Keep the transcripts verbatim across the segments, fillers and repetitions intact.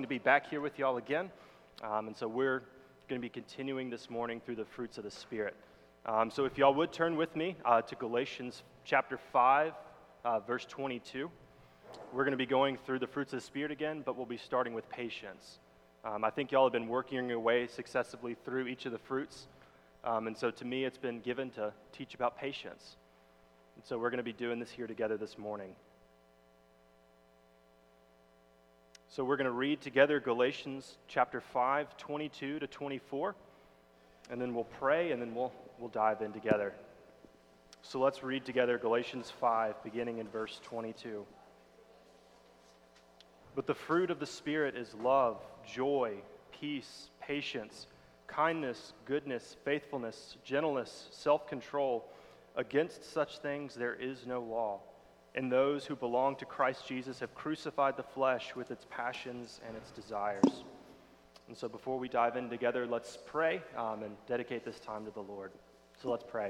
to be back here with y'all again. Um, and so we're going to be continuing this morning through the fruits of the Spirit. Um, so if y'all would turn with me uh, to Galatians chapter five, uh, verse twenty-two. We're going to be going through the fruits of the Spirit again, but we'll be starting with patience. Um, I think y'all have been working your way successively through each of the fruits. Um, and so to me, it's been given to teach about patience. And so we're going to be doing this here together this morning. So we're going to read together Galatians chapter five, twenty-two to twenty-four, and then we'll pray, and then we'll we'll dive in together. So let's read together Galatians five, beginning in verse twenty-two. But the fruit of the Spirit is love, joy, peace, patience, kindness, goodness, faithfulness, gentleness, self-control. Against such things there is no law. And those who belong to Christ Jesus have crucified the flesh with its passions and its desires. And so before we dive in together, let's pray um, and dedicate this time to the Lord. So let's pray.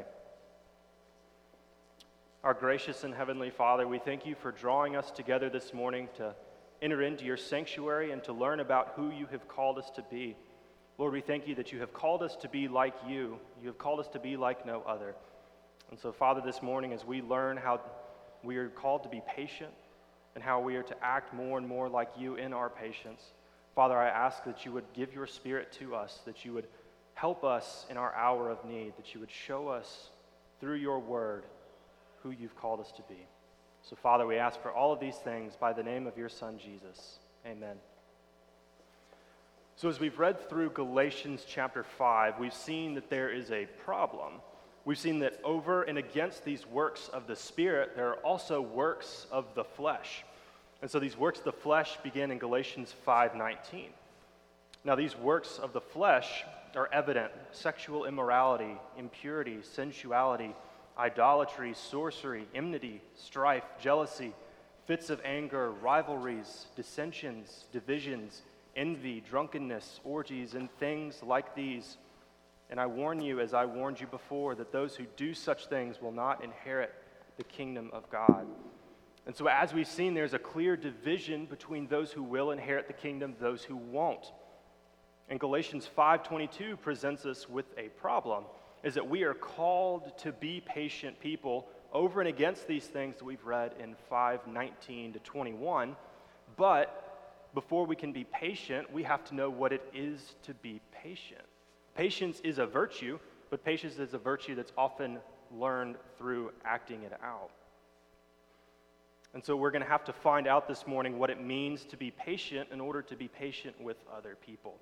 Our gracious and heavenly Father, we thank you for drawing us together this morning to enter into your sanctuary and to learn about who you have called us to be. Lord, we thank you that you have called us to be like you. You have called us to be like no other. And so, Father, this morning as we learn how we are called to be patient and how we are to act more and more like you in our patience, Father, I ask that you would give your Spirit to us, that you would help us in our hour of need, that you would show us through your word who you've called us to be. So, Father, we ask for all of these things by the name of your Son, Jesus. Amen. So as we've read through Galatians chapter five, we've seen that there is a problem. We've seen that over and against these works of the Spirit, there are also works of the flesh. And so these works of the flesh begin in Galatians five nineteen. Now these works of the flesh are evident: sexual immorality, impurity, sensuality, idolatry, sorcery, enmity, strife, jealousy, fits of anger, rivalries, dissensions, divisions, envy, drunkenness, orgies, and things like these. And I warn you, as I warned you before, that those who do such things will not inherit the kingdom of God. And so as we've seen, there's a clear division between those who will inherit the kingdom, those who won't. And Galatians five twenty-two presents us with a problem, is that we are called to be patient people over and against these things that we've read in five nineteen to twenty-one. But before we can be patient, we have to know what it is to be patient. Patience is a virtue, but patience is a virtue that's often learned through acting it out. And so we're going to have to find out this morning what it means to be patient in order to be patient with other people.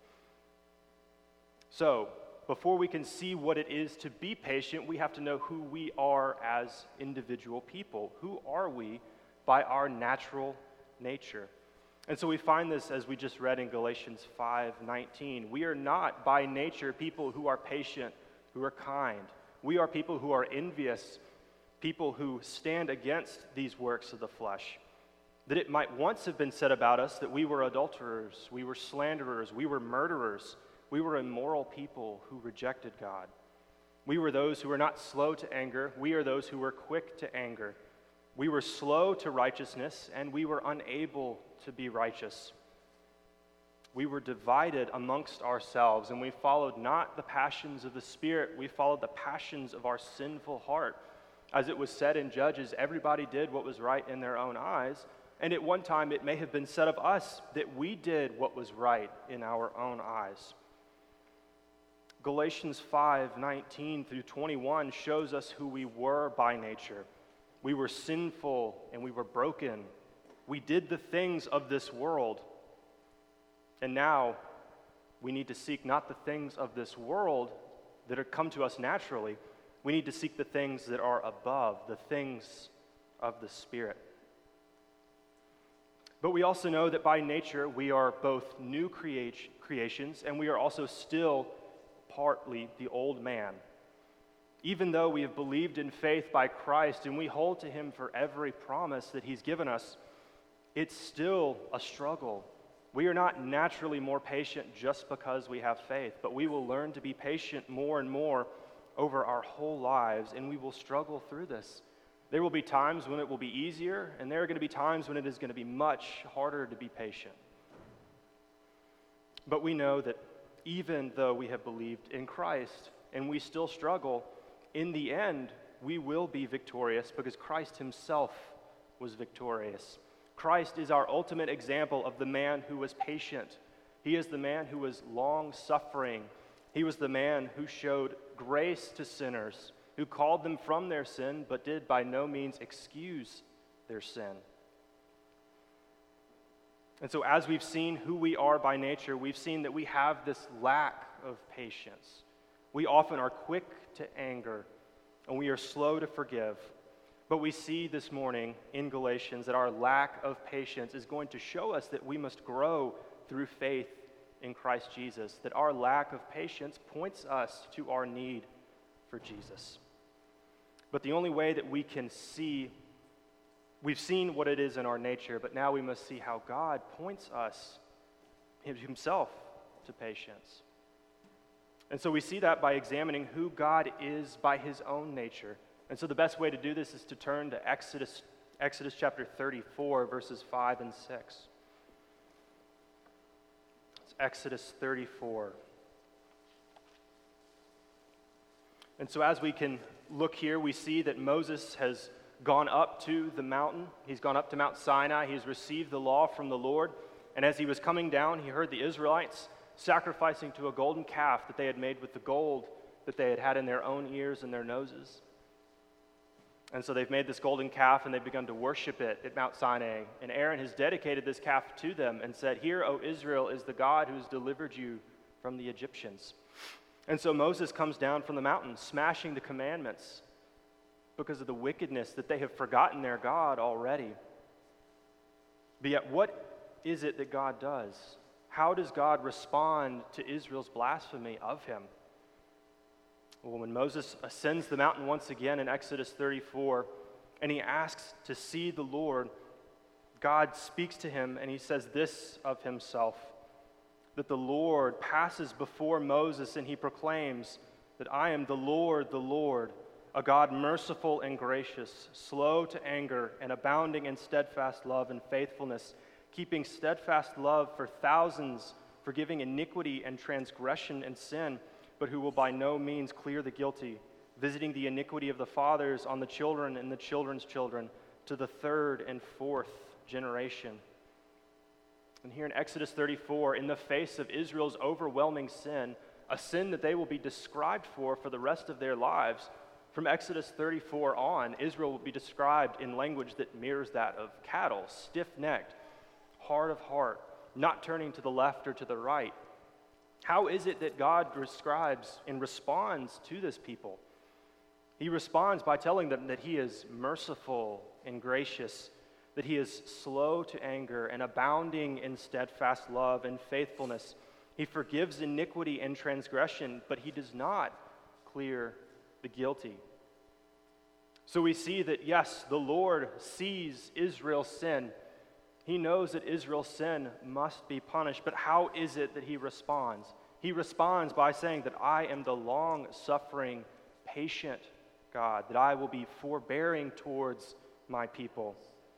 So, before we can see what it is to be patient, we have to know who we are as individual people. Who are we by our natural nature? And so we find this as we just read in Galatians five nineteen. We are not by nature people who are patient, who are kind. We are people who are envious, people who stand against these works of the flesh. That it might once have been said about us that we were adulterers, we were slanderers, we were murderers, we were immoral people who rejected God. We were those who were not slow to anger, we are those who were quick to anger. We were slow to righteousness, and we were unable to be righteous. We were divided amongst ourselves, and we followed not the passions of the Spirit, we followed the passions of our sinful heart. As it was said in Judges, everybody did what was right in their own eyes, and at one time it may have been said of us that we did what was right in our own eyes. Galatians five nineteen through twenty-one shows us who we were by nature. We were sinful and we were broken. We did the things of this world. And now we need to seek not the things of this world that are come to us naturally. We need to seek the things that are above, the things of the Spirit. But we also know that by nature we are both new create- creations and we are also still partly the old man. Even though we have believed in faith by Christ and we hold to him for every promise that he's given us, it's still a struggle. We are not naturally more patient just because we have faith, but we will learn to be patient more and more over our whole lives, and we will struggle through this. There will be times when it will be easier, and there are going to be times when it is going to be much harder to be patient. But we know that even though we have believed in Christ and we still struggle, in the end, we will be victorious because Christ himself was victorious. Christ is our ultimate example of the man who was patient. He is the man who was long-suffering. He was the man who showed grace to sinners, who called them from their sin, but did by no means excuse their sin. And so as we've seen who we are by nature, we've seen that we have this lack of patience. We often are quick to anger, and we are slow to forgive. But we see this morning in Galatians that our lack of patience is going to show us that we must grow through faith in Christ Jesus, that our lack of patience points us to our need for Jesus. But the only way that we can see, we've seen what it is in our nature, but now we must see how God points us himself to patience. And so we see that by examining who God is by his own nature. And so the best way to do this is to turn to Exodus, Exodus chapter thirty-four, verses five and six. It's Exodus thirty-four. And so as we can look here, we see that Moses has gone up to the mountain. He's gone up to Mount Sinai. He's received the law from the Lord. And as he was coming down, he heard the Israelites sacrificing to a golden calf that they had made with the gold that they had had in their own ears and their noses. And so they've made this golden calf and they've begun to worship it at Mount Sinai. And Aaron has dedicated this calf to them and said, "Here, O Israel, is the God who has delivered you from the Egyptians." And so Moses comes down from the mountain, smashing the commandments because of the wickedness that they have forgotten their God already. But yet, what is it that God does? How does God respond to Israel's blasphemy of him? Well, when Moses ascends the mountain once again in Exodus thirty-four, and he asks to see the Lord, God speaks to him, and he says this of himself, that the Lord passes before Moses, and he proclaims that I am the Lord, the Lord, a God merciful and gracious, slow to anger, and abounding in steadfast love and faithfulness, keeping steadfast love for thousands, forgiving iniquity and transgression and sin, but who will by no means clear the guilty, visiting the iniquity of the fathers on the children and the children's children to the third and fourth generation. And here in Exodus thirty-four, in the face of Israel's overwhelming sin, a sin that they will be described for for the rest of their lives, from Exodus thirty-four on, Israel will be described in language that mirrors that of cattle, stiff-necked, hard of heart, not turning to the left or to the right. How is it that God describes and responds to this people? He responds by telling them that he is merciful and gracious, that he is slow to anger and abounding in steadfast love and faithfulness. He forgives iniquity and transgression, but he does not clear the guilty. So we see that, yes, the Lord sees Israel's sin. He knows that Israel's sin must be punished, but how is it that he responds? He responds by saying that I am the long-suffering, patient God, that I will be forbearing towards my people.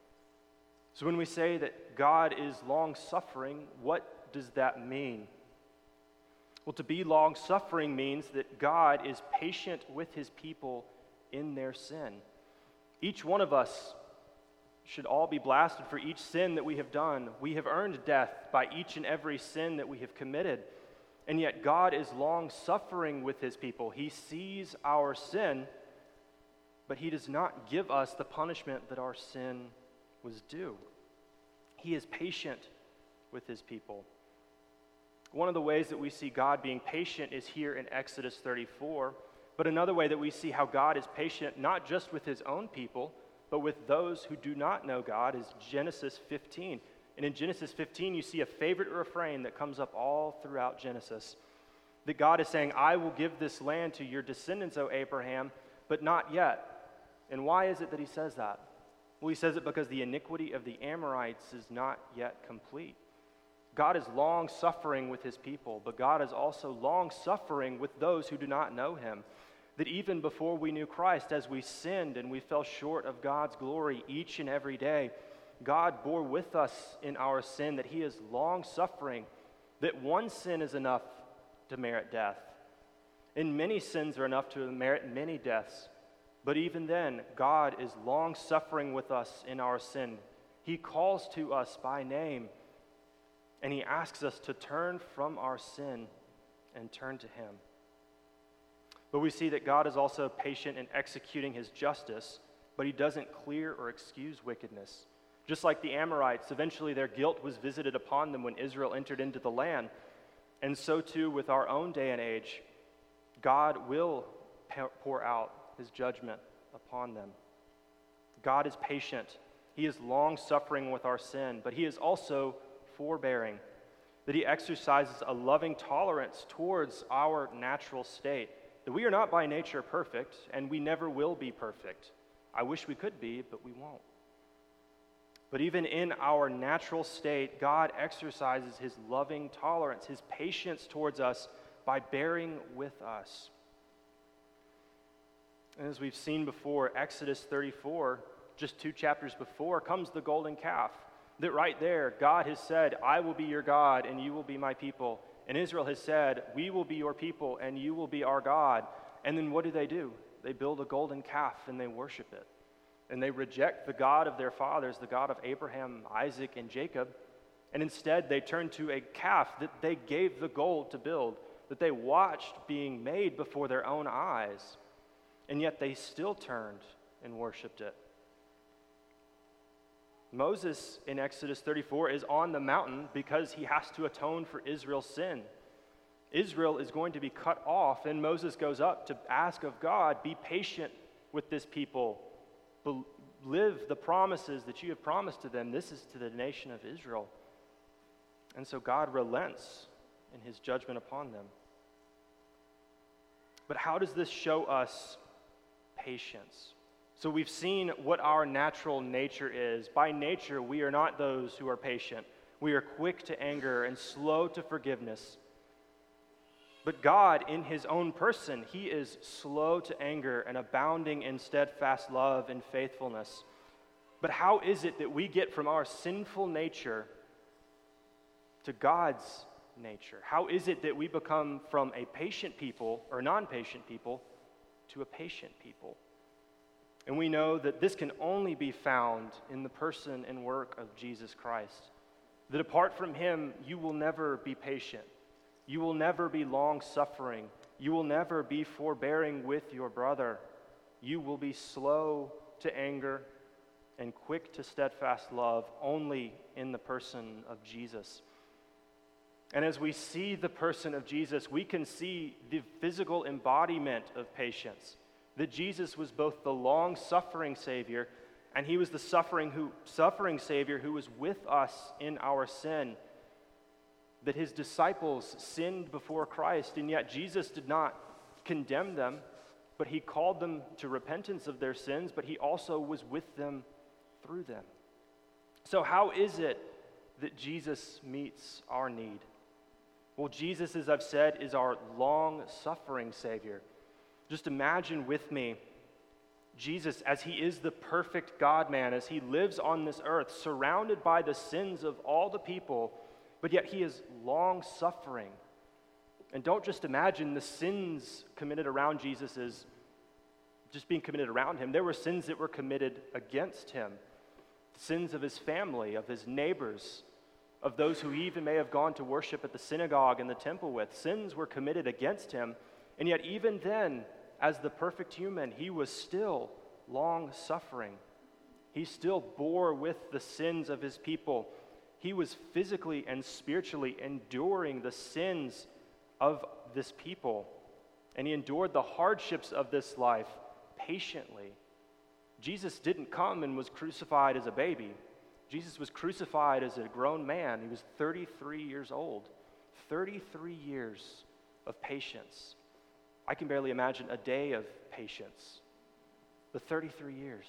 So when we say that God is long-suffering, what does that mean? Well, to be long-suffering means that God is patient with his people in their sin. Each one of us should all be blasted for each sin that we have done. We have earned death by each and every sin that we have committed. And yet God is long-suffering with his people. He sees our sin, but he does not give us the punishment that our sin was due. He is patient with his people. One of the ways that we see God being patient is here in Exodus thirty-four, but another way that we see how God is patient not just with his own people, but with those who do not know God is Genesis fifteen. And in Genesis fifteen, you see a favorite refrain that comes up all throughout Genesis, that God is saying, I will give this land to your descendants, O Abraham, but not yet. And why is it that he says that? Well, he says it because the iniquity of the Amorites is not yet complete. God is long-suffering with his people, but God is also long-suffering with those who do not know him. That even before we knew Christ, as we sinned and we fell short of God's glory each and every day, God bore with us in our sin, that he is long-suffering, that one sin is enough to merit death, and many sins are enough to merit many deaths. But even then, God is long-suffering with us in our sin. He calls to us by name, and he asks us to turn from our sin and turn to him. But we see that God is also patient in executing his justice, but he doesn't clear or excuse wickedness. Just like the Amorites, eventually their guilt was visited upon them when Israel entered into the land. And so too with our own day and age, God will pour out his judgment upon them. God is patient. He is long-suffering with our sin, but he is also forbearing, that he exercises a loving tolerance towards our natural state, that we are not by nature perfect, and we never will be perfect. I wish we could be, but we won't. But even in our natural state, God exercises his loving tolerance, his patience towards us by bearing with us. And as we've seen before, Exodus thirty-four, just two chapters before, comes the golden calf. That right there, God has said, I will be your God and you will be my people. And Israel has said, we will be your people and you will be our God. And then what do they do? They build a golden calf and they worship it. And they reject the God of their fathers, the God of Abraham, Isaac, and Jacob. And instead they turn to a calf that they gave the gold to build, that they watched being made before their own eyes. And yet they still turned and worshiped it. Moses in Exodus thirty-four is on the mountain because he has to atone for Israel's sin. Israel is going to be cut off, and Moses goes up to ask of God, be patient with this people. Live the promises that you have promised to them. This is to the nation of Israel. And so God relents in his judgment upon them. But how does this show us patience? So we've seen what our natural nature is. By nature, we are not those who are patient. We are quick to anger and slow to forgiveness. But God, in his own person, he is slow to anger and abounding in steadfast love and faithfulness. But how is it that we get from our sinful nature to God's nature? How is it that we become from a patient people or non-patient people to a patient people? And we know that this can only be found in the person and work of Jesus Christ. That apart from him, you will never be patient. You will never be long-suffering. You will never be forbearing with your brother. You will be slow to anger and quick to steadfast love only in the person of Jesus. And as we see the person of Jesus, we can see the physical embodiment of patience. That Jesus was both the long-suffering Savior and he was the suffering who suffering Savior who was with us in our sin. That his disciples sinned before Christ, and yet Jesus did not condemn them, but he called them to repentance of their sins, but he also was with them through them. So how is it that Jesus meets our need? Well, Jesus, as I've said, is our long-suffering Savior. Just imagine with me Jesus as he is the perfect God-man, as he lives on this earth, surrounded by the sins of all the people, but yet he is long-suffering. And don't just imagine the sins committed around Jesus as just being committed around him. There were sins that were committed against him. Sins of his family, of his neighbors, of those who he even may have gone to worship at the synagogue and the temple with. Sins were committed against him. And yet even then, as the perfect human, he was still long-suffering. He still bore with the sins of his people. He was physically and spiritually enduring the sins of this people. And he endured the hardships of this life patiently. Jesus didn't come and was crucified as a baby. Jesus was crucified as a grown man. He was thirty-three years old. thirty-three years of patience. I can barely imagine a day of patience. The thirty-three years.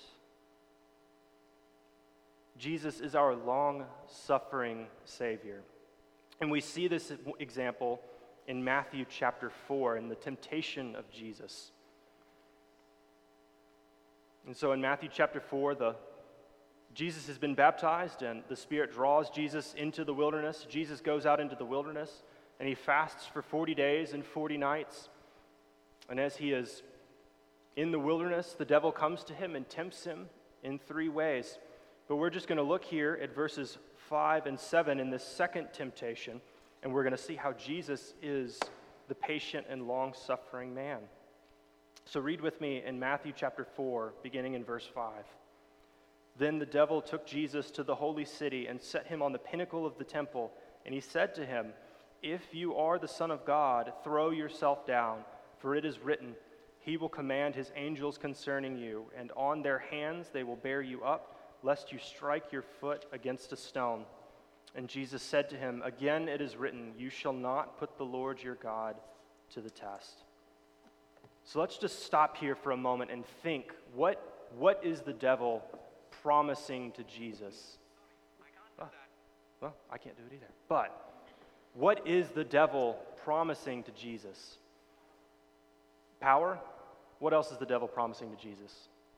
Jesus is our long-suffering Savior. And we see this example in Matthew chapter four, in the temptation of Jesus. And so in Matthew chapter four, the Jesus has been baptized, and the Spirit draws Jesus into the wilderness. Jesus goes out into the wilderness, and he fasts for forty days and forty nights. And as he is in the wilderness, the devil comes to him and tempts him in three ways. But we're just going to look here at verses five and seven in this second temptation, and we're going to see how Jesus is the patient and long-suffering man. So read with me in Matthew chapter four, beginning in verse five. Then the devil took Jesus to the holy city and set him on the pinnacle of the temple, and he said to him, "If you are the Son of God, throw yourself down, for it is written, He will command His angels concerning you, and on their hands they will bear you up, lest you strike your foot against a stone." And Jesus said to him, "Again it is written, you shall not put the Lord your God to the test." So let's just stop here for a moment and think, what, what is the devil promising to Jesus? Well, well, I can't do it either. But what is the devil promising to Jesus? Power? What else is the devil promising to Jesus?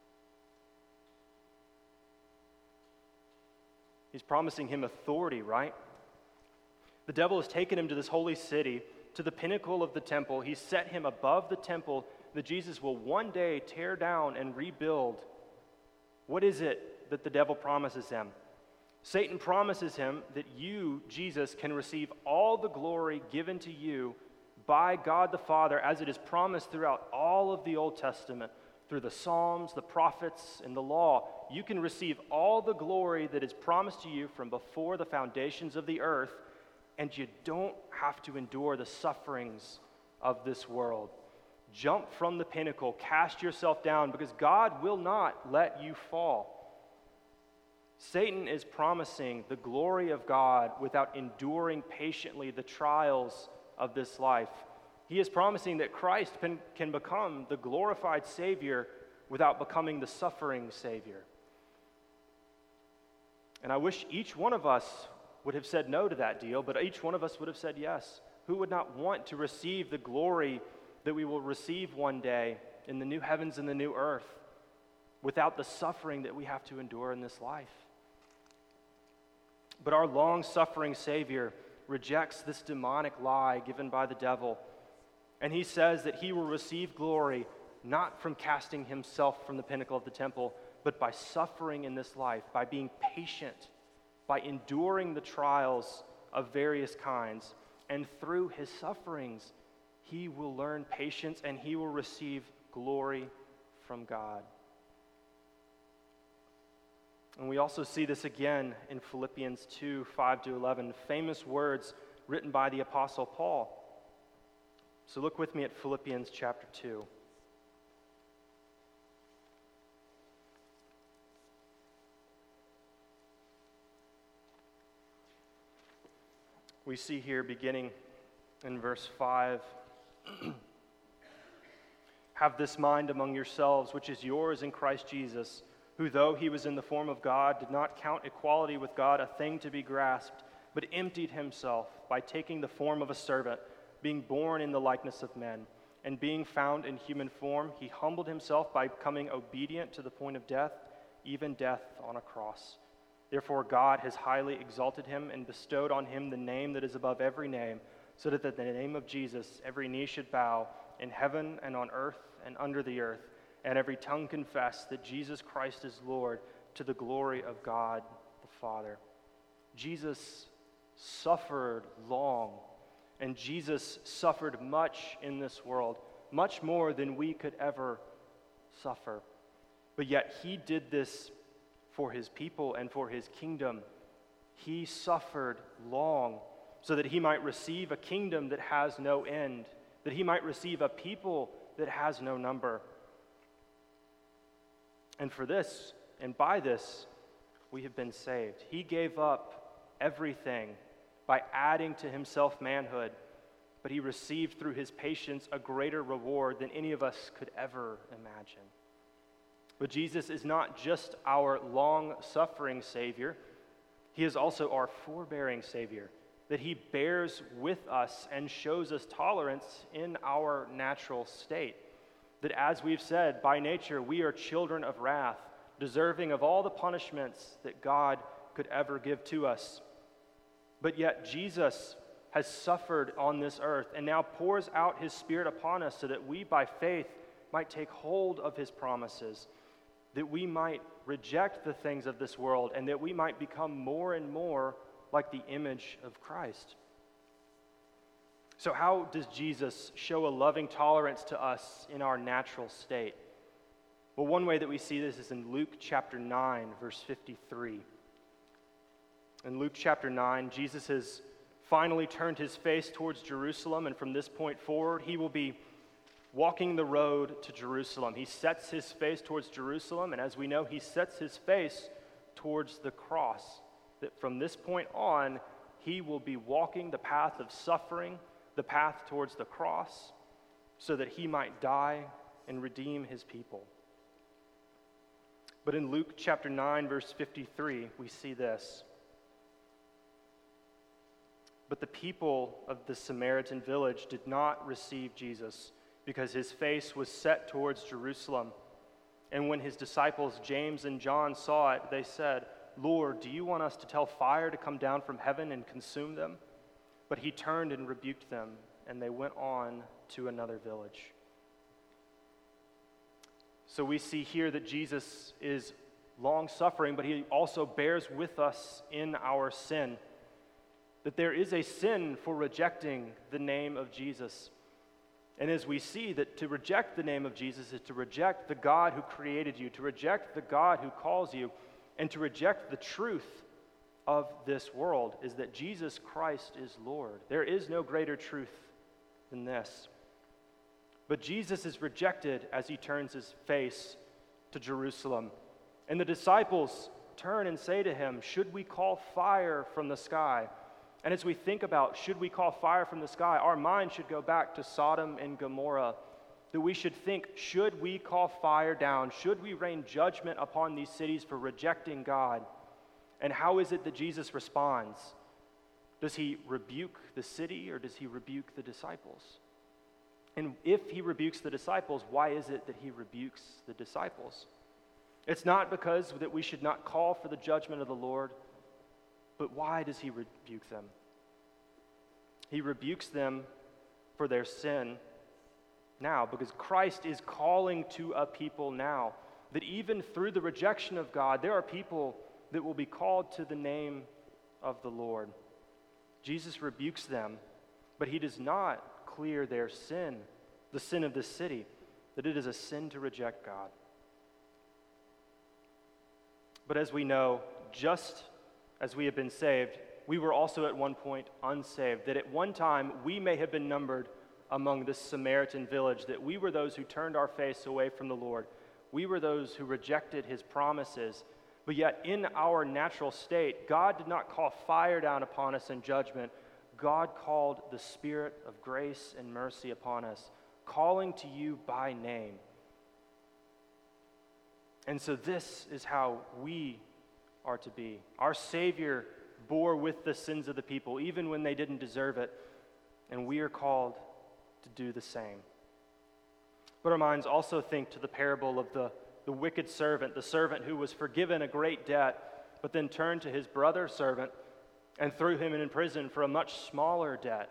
He's promising him authority, right? The devil has taken him to this holy city, to the pinnacle of the temple. He's set him above the temple that Jesus will one day tear down and rebuild. What is it that the devil promises him? Satan promises him that you, Jesus, can receive all the glory given to you by God the Father, as it is promised throughout all of the Old Testament, through the Psalms, the prophets, and the law. You can receive all the glory that is promised to you from before the foundations of the earth, and you don't have to endure the sufferings of this world. Jump from the pinnacle, cast yourself down, because God will not let you fall. Satan is promising the glory of God without enduring patiently the trials of this life. He is promising that Christ can, can become the glorified Savior without becoming the suffering Savior. And I wish each one of us would have said no to that deal, but each one of us would have said yes. Who would not want to receive the glory that we will receive one day in the new heavens and the new earth without the suffering that we have to endure in this life? But our long-suffering Savior rejects this demonic lie given by the devil, and he says that he will receive glory not from casting himself from the pinnacle of the temple, but by suffering in this life, by being patient, by enduring the trials of various kinds. And through his sufferings, he will learn patience and he will receive glory from God. And we also see this again in Philippians two, five to eleven, famous words written by the Apostle Paul. So look with me at Philippians chapter two. We see here beginning in verse five, "Have this mind among yourselves, which is yours in Christ Jesus, who, though he was in the form of God, did not count equality with God a thing to be grasped, but emptied himself by taking the form of a servant, being born in the likeness of men. And being found in human form, he humbled himself by becoming obedient to the point of death, even death on a cross. Therefore God has highly exalted him and bestowed on him the name that is above every name, so that at the name of Jesus every knee should bow, in heaven and on earth and under the earth, and every tongue confess that Jesus Christ is Lord, to the glory of God the Father." Jesus suffered long, and Jesus suffered much in this world, much more than we could ever suffer. But yet he did this for his people and for his kingdom. He suffered long so that he might receive a kingdom that has no end, that he might receive a people that has no number. And for this, and by this, we have been saved. He gave up everything by adding to himself manhood, but he received through his patience a greater reward than any of us could ever imagine. But Jesus is not just our long-suffering Savior, he is also our forbearing Savior, that he bears with us and shows us tolerance in our natural state. That as we've said, by nature we are children of wrath, deserving of all the punishments that God could ever give to us. But yet Jesus has suffered on this earth and now pours out his Spirit upon us so that we by faith might take hold of his promises, that we might reject the things of this world, and that we might become more and more like the image of Christ. So how does Jesus show a loving tolerance to us in our natural state? Well, one way that we see this is in Luke chapter nine, verse fifty-three. In Luke chapter nine, Jesus has finally turned his face towards Jerusalem, and from this point forward, he will be walking the road to Jerusalem. He sets his face towards Jerusalem, and as we know, he sets his face towards the cross. That from this point on, he will be walking the path of suffering, the path towards the cross, so that he might die and redeem his people. But in Luke chapter nine, verse fifty-three, we see this. But the people of the Samaritan village did not receive Jesus because his face was set towards Jerusalem. And when his disciples James and John saw it, they said, "Lord, do you want us to tell fire to come down from heaven and consume them?" But he turned and rebuked them, and they went on to another village. So we see here that Jesus is long-suffering, but he also bears with us in our sin. That there is a sin for rejecting the name of Jesus. And as we see that to reject the name of Jesus is to reject the God who created you, to reject the God who calls you, and to reject the truth of this world, is that Jesus Christ is Lord. There is no greater truth than this. But Jesus is rejected as he turns his face to Jerusalem. And the disciples turn and say to him, "Should we call fire from the sky?" And as we think about, should we call fire from the sky, our mind should go back to Sodom and Gomorrah. That we should think, should we call fire down? Should we rain judgment upon these cities for rejecting God? And how is it that Jesus responds? Does he rebuke the city or does he rebuke the disciples? And if he rebukes the disciples, why is it that he rebukes the disciples? It's not because that we should not call for the judgment of the Lord, but why does he rebuke them? He rebukes them for their sin now, because Christ is calling to a people now, that even through the rejection of God, there are people that will be called to the name of the Lord. Jesus rebukes them, but he does not clear their sin, the sin of this city, that it is a sin to reject God. But as we know, just as we have been saved, we were also at one point unsaved, that at one time we may have been numbered among this Samaritan village, that we were those who turned our face away from the Lord. We were those who rejected his promises. But yet in our natural state, God did not call fire down upon us in judgment. God called the Spirit of grace and mercy upon us, calling to you by name. And so this is how we are to be. Our Savior bore with the sins of the people, even when they didn't deserve it, and we are called to do the same. But our minds also think to the parable of the, the wicked servant, the servant who was forgiven a great debt, but then turned to his brother servant and threw him in prison for a much smaller debt.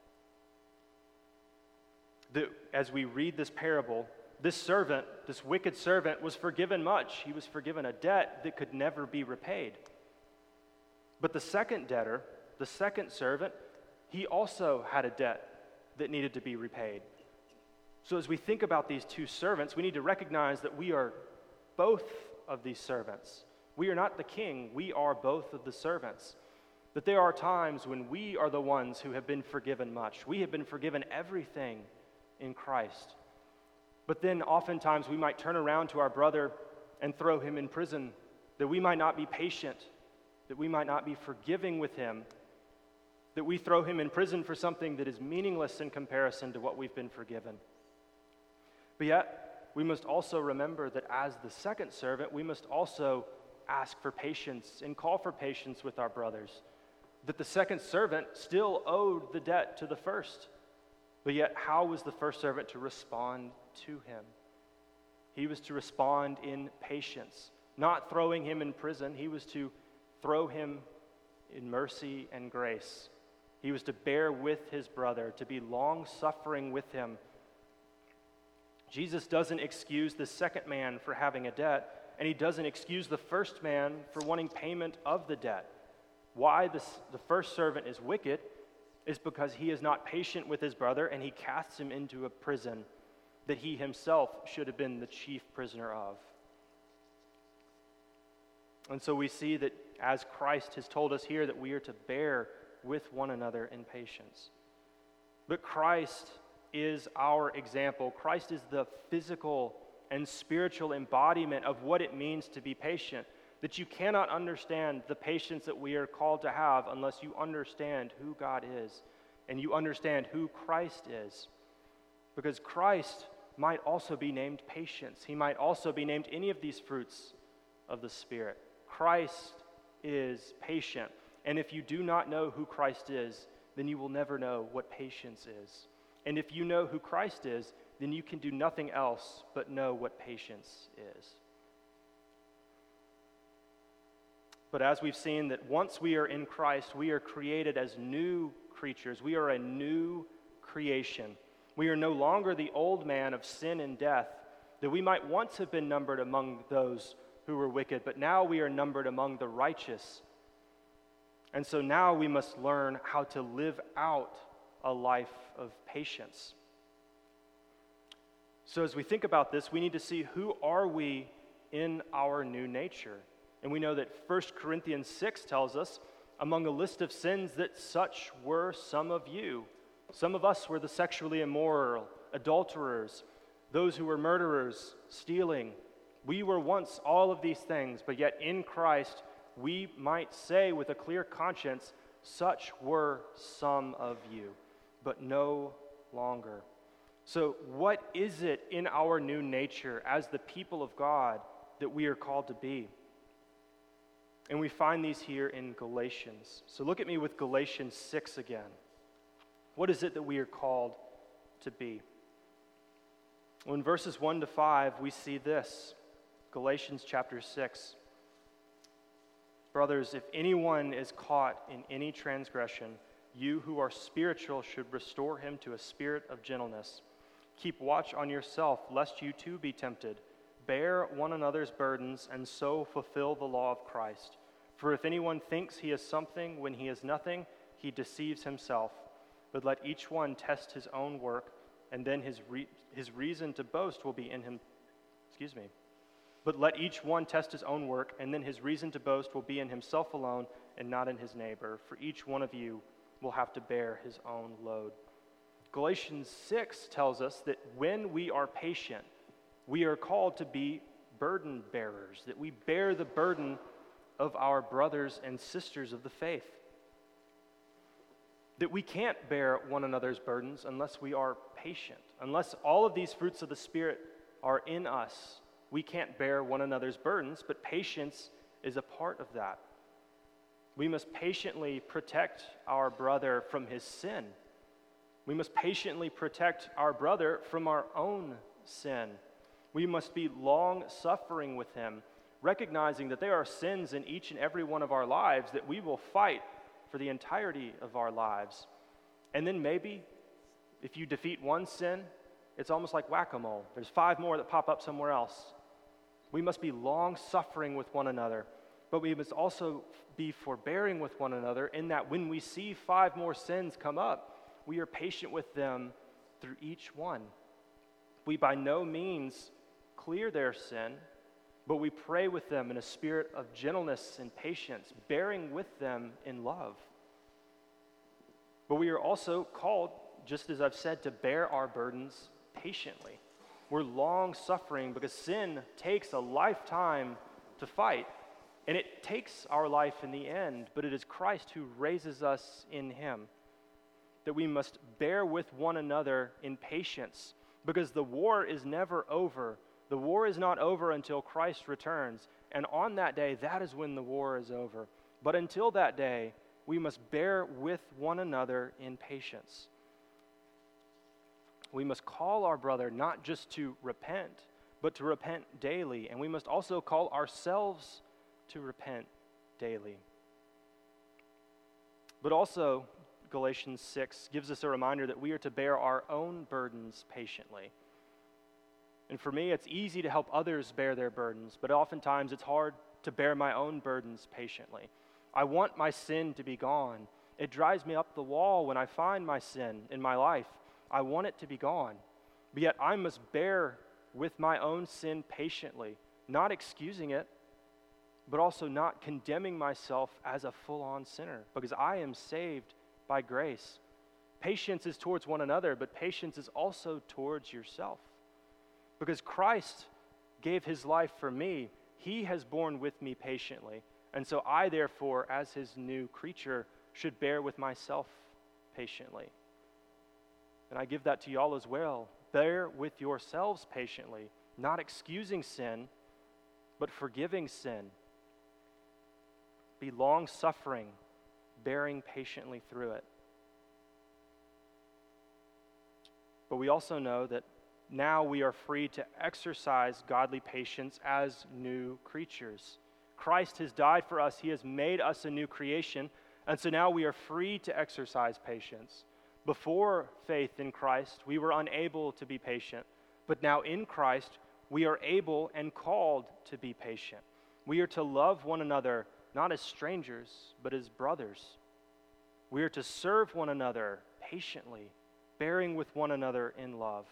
The, as we read this parable, this servant, this wicked servant, was forgiven much. He was forgiven a debt that could never be repaid. But the second debtor, the second servant, he also had a debt that needed to be repaid. So as we think about these two servants, we need to recognize that we are both of these servants. We are not the king, we are both of the servants. That there are times when we are the ones who have been forgiven much. We have been forgiven everything in Christ. But then oftentimes we might turn around to our brother and throw him in prison, that we might not be patient, that we might not be forgiving with him, that we throw him in prison for something that is meaningless in comparison to what we've been forgiven. But yet, we must also remember that as the second servant, we must also ask for patience and call for patience with our brothers. That the second servant still owed the debt to the first. But yet, how was the first servant to respond to him? He was to respond in patience, not throwing him in prison. He was to throw him in mercy and grace. He was to bear with his brother, to be long-suffering with him. Jesus doesn't excuse the second man for having a debt, and he doesn't excuse the first man for wanting payment of the debt. Why this, the first servant is wicked is because he is not patient with his brother, and he casts him into a prison that he himself should have been the chief prisoner of. And so we see that as Christ has told us here that we are to bear with one another in patience. But Christ is our example. Christ is the physical and spiritual embodiment of what it means to be patient. That you cannot understand the patience that we are called to have unless you understand who God is and you understand who Christ is. Because Christ might also be named patience. He might also be named any of these fruits of the Spirit. Christ is patient. And if you do not know who Christ is, then you will never know what patience is. And if you know who Christ is, then you can do nothing else but know what patience is. But as we've seen that once we are in Christ, we are created as new creatures. We are a new creation. We are no longer the old man of sin and death, that we might once have been numbered among those who were wicked, but now we are numbered among the righteous. And so now we must learn how to live out a life of patience. So as we think about this, we need to see who are we in our new nature. And we know that First Corinthians six tells us, among a list of sins, that such were some of you. Some of us were the sexually immoral, adulterers, those who were murderers, stealing. We were once all of these things, but yet in Christ we might say with a clear conscience, such were some of you, but no longer. So what is it in our new nature as the people of God that we are called to be? And we find these here in Galatians. So look at me with Galatians six again. What is it that we are called to be? Well, in verses one to five, we see this. Galatians chapter six. Brothers, if anyone is caught in any transgression, you who are spiritual should restore him to a spirit of gentleness. Keep watch on yourself, lest you too be tempted. Bear one another's burdens, and so fulfill the law of Christ. For if anyone thinks he is something when he is nothing, he deceives himself. But let each one test his own work, and then his re- his reason to boast will be in him. Excuse me. But let each one test his own work, and then his reason to boast will be in himself alone and not in his neighbor. For each one of you will have to bear his own load. Galatians six tells us that when we are patient, we are called to be burden bearers, that we bear the burden of our brothers and sisters of the faith. That we can't bear one another's burdens unless we are patient. Unless all of these fruits of the Spirit are in us, we can't bear one another's burdens, but patience is a part of that. We must patiently protect our brother from his sin. We must patiently protect our brother from our own sin. We must be long-suffering with him, recognizing that there are sins in each and every one of our lives that we will fight for the entirety of our lives. And then maybe, if you defeat one sin, it's almost like whack-a-mole. There's five more that pop up somewhere else. We must be long-suffering with one another, but we must also be forbearing with one another in that when we see five more sins come up, we are patient with them through each one. We by no means clear their sin, but we pray with them in a spirit of gentleness and patience, bearing with them in love. But we are also called, just as I've said, to bear our burdens patiently. We're long-suffering because sin takes a lifetime to fight, and it takes our life in the end, but it is Christ who raises us in him. That we must bear with one another in patience, because the war is never over. The war is not over until Christ returns, and on that day, that is when the war is over. But until that day, we must bear with one another in patience. We must call our brother not just to repent, but to repent daily. And we must also call ourselves to repent daily. But also, Galatians six gives us a reminder that we are to bear our own burdens patiently. And for me, it's easy to help others bear their burdens, but oftentimes it's hard to bear my own burdens patiently. I want my sin to be gone. It drives me up the wall when I find my sin in my life. I want it to be gone. But yet I must bear with my own sin patiently, not excusing it, but also not condemning myself as a full-on sinner, because I am saved by grace. Patience is towards one another, but patience is also towards yourself. Because Christ gave his life for me, he has borne with me patiently. And so I, therefore, as his new creature, should bear with myself patiently. And I give that to y'all as well. Bear with yourselves patiently, not excusing sin, but forgiving sin. Be long-suffering, bearing patiently through it. But we also know that now we are free to exercise godly patience as new creatures. Christ has died for us. He has made us a new creation. And so now we are free to exercise patience. Before faith in Christ, we were unable to be patient. But now in Christ, we are able and called to be patient. We are to love one another, not as strangers, but as brothers. We are to serve one another patiently, bearing with one another in love.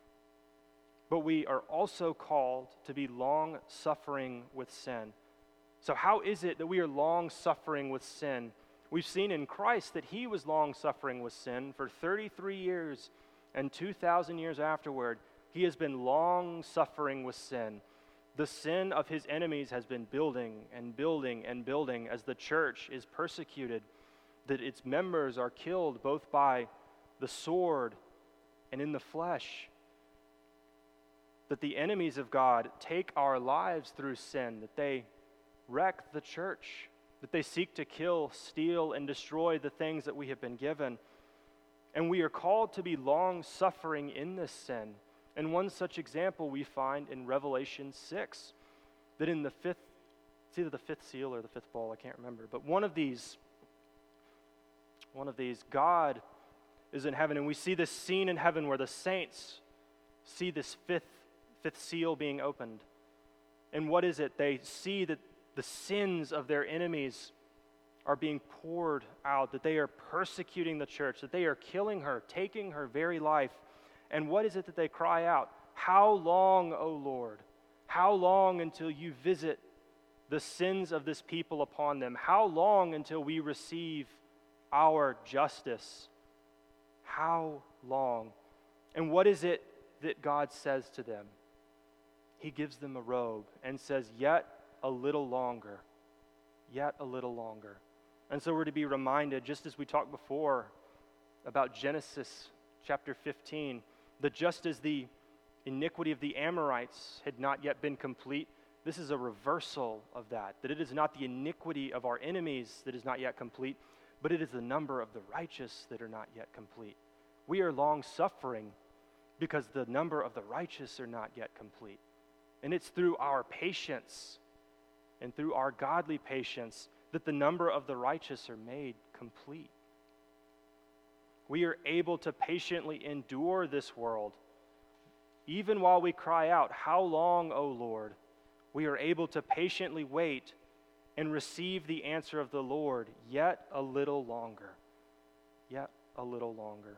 But we are also called to be long-suffering with sin. So how is it that we are long-suffering with sin? We've seen in Christ that he was long-suffering with sin for thirty-three years, and two thousand years afterward, he has been long-suffering with sin. The sin of his enemies has been building and building and building as the church is persecuted, that its members are killed both by the sword and in the flesh, that the enemies of God take our lives through sin, that they wreck the church, that they seek to kill, steal, and destroy the things that we have been given. And we are called to be long-suffering in this sin. And one such example we find in Revelation six, that in the fifth, it's either the fifth seal or the fifth bowl, I can't remember, but one of these, one of these, God is in heaven, and we see this scene in heaven where the saints see this fifth, fifth seal being opened. And what is it? They see that the sins of their enemies are being poured out, that they are persecuting the church, that they are killing her, taking her very life. And what is it that they cry out? How long, O Lord? How long until you visit the sins of this people upon them? How long until we receive our justice? How long? And what is it that God says to them? He gives them a robe and says, yet a little longer, yet a little longer. And so we're to be reminded, just as we talked before about Genesis chapter fifteen, that just as the iniquity of the Amorites had not yet been complete, this is a reversal of that, that it is not the iniquity of our enemies that is not yet complete, but it is the number of the righteous that are not yet complete. We are long-suffering because the number of the righteous are not yet complete. And it's through our patience and through our godly patience that the number of the righteous are made complete. We are able to patiently endure this world. Even while we cry out, how long, O Lord? We are able to patiently wait and receive the answer of the Lord, yet a little longer, yet a little longer.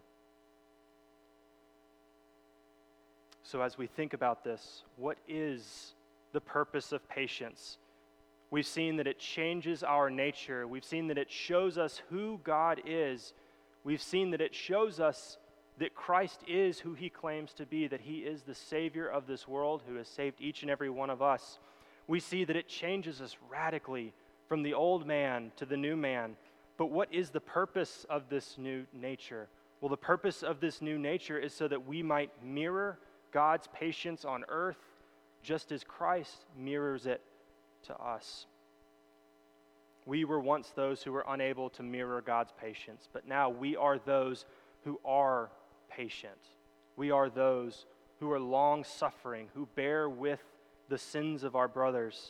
So as we think about this, what is the purpose of patience? We've seen that it changes our nature. We've seen that it shows us who God is. We've seen that it shows us that Christ is who he claims to be, that he is the Savior of this world who has saved each and every one of us. We see that it changes us radically from the old man to the new man. But what is the purpose of this new nature? Well, the purpose of this new nature is so that we might mirror God's patience on earth, just as Christ mirrors it to us. We were once those who were unable to mirror God's patience, but now we are those who are patient. We are those who who are long-suffering, who bear with the sins of our brothers.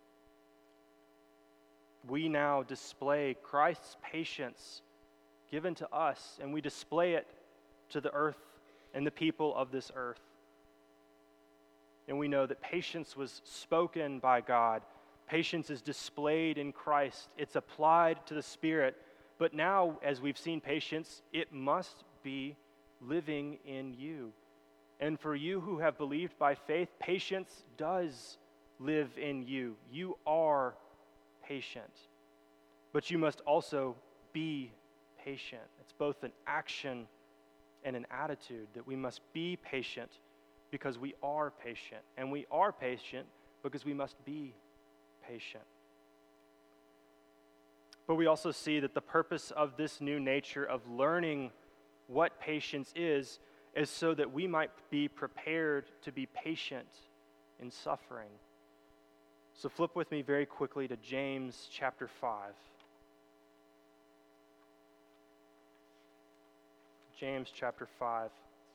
We now display Christ's patience given to us, and we display it to the earth and the people of this earth. And we know that patience was spoken by God. Patience is displayed in Christ. It's applied to the Spirit. But now, as we've seen patience, it must be living in you. And for you who have believed by faith, patience does live in you. You are patient. But you must also be patient. It's both an action and an attitude that we must be patient because we are patient. And we are patient because we must be patient. But we also see that the purpose of this new nature of learning what patience is is so that we might be prepared to be patient in suffering. So flip with me very quickly to James chapter five. James chapter five.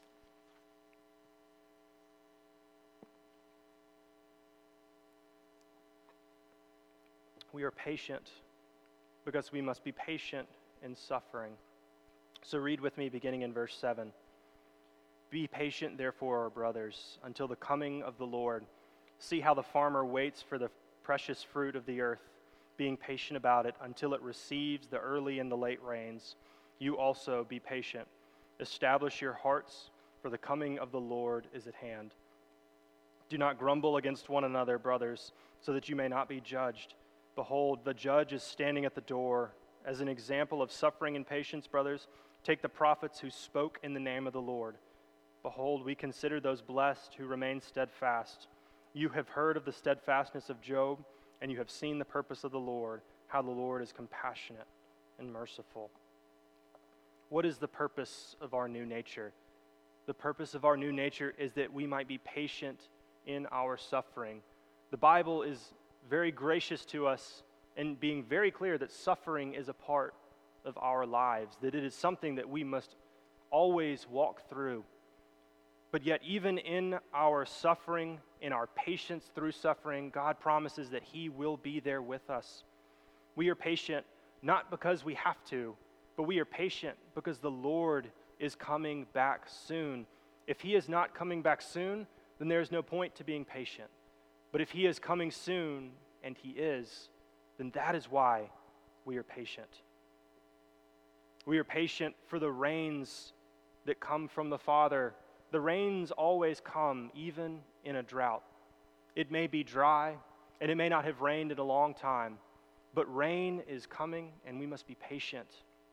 We are patient because we must be patient in suffering. So read with me beginning in verse seven. Be patient, therefore, brothers, until the coming of the Lord. See how the farmer waits for the precious fruit of the earth, being patient about it until it receives the early and the late rains. You also be patient. Establish your hearts, for the coming of the Lord is at hand. Do not grumble against one another, brothers, so that you may not be judged. Behold, the judge is standing at the door. As an example of suffering and patience, brothers, take the prophets who spoke in the name of the Lord. Behold, we consider those blessed who remain steadfast. You have heard of the steadfastness of Job, and you have seen the purpose of the Lord, how the Lord is compassionate and merciful. What is the purpose of our new nature? The purpose of our new nature is that we might be patient in our suffering. The Bible is very gracious to us in being very clear that suffering is a part of our lives, that it is something that we must always walk through. But yet, even in our suffering, in our patience through suffering, God promises that He will be there with us. We are patient not because we have to, but we are patient because the Lord is coming back soon. If He is not coming back soon, then there is no point to being patient. But if He is coming soon, and He is, then that is why we are patient. We are patient for the rains that come from the Father. The rains always come, even in a drought. It may be dry, and it may not have rained in a long time, but rain is coming, and we must be patient.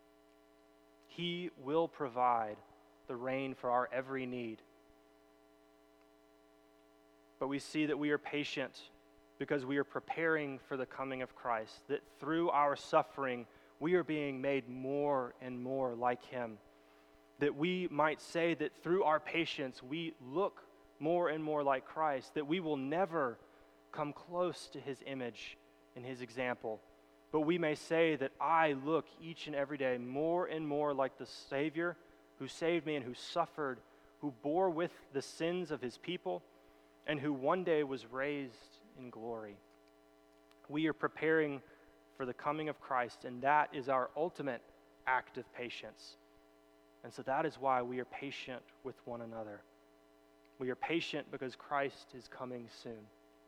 He will provide the rain for our every need. But we see that we are patient because we are preparing for the coming of Christ, that through our suffering, we are being made more and more like Him. That we might say that through our patience, we look more and more like Christ, that we will never come close to His image and His example. But we may say that I look each and every day more and more like the Savior who saved me and who suffered, who bore with the sins of His people, and who one day was raised in glory. We are preparing for the coming of Christ, and that is our ultimate act of patience. And so that is why we are patient with one another. We are patient because Christ is coming soon.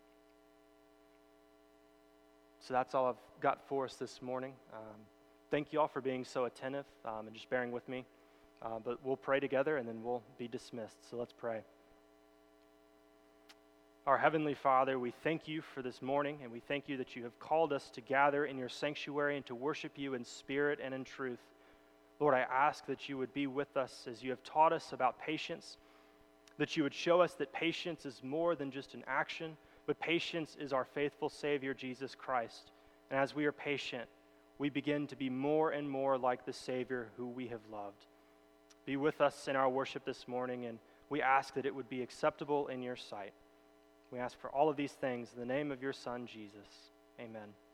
So that's all I've got for us this morning. Um, thank you all for being so attentive um, and just bearing with me. Uh, but we'll pray together and then we'll be dismissed. So let's pray. Our Heavenly Father, we thank you for this morning, and we thank you that you have called us to gather in your sanctuary and to worship you in spirit and in truth. Lord, I ask that you would be with us as you have taught us about patience, that you would show us that patience is more than just an action, but patience is our faithful Savior, Jesus Christ. And as we are patient, we begin to be more and more like the Savior who we have loved. Be with us in our worship this morning, and we ask that it would be acceptable in your sight. We ask for all of these things in the name of your Son, Jesus. Amen.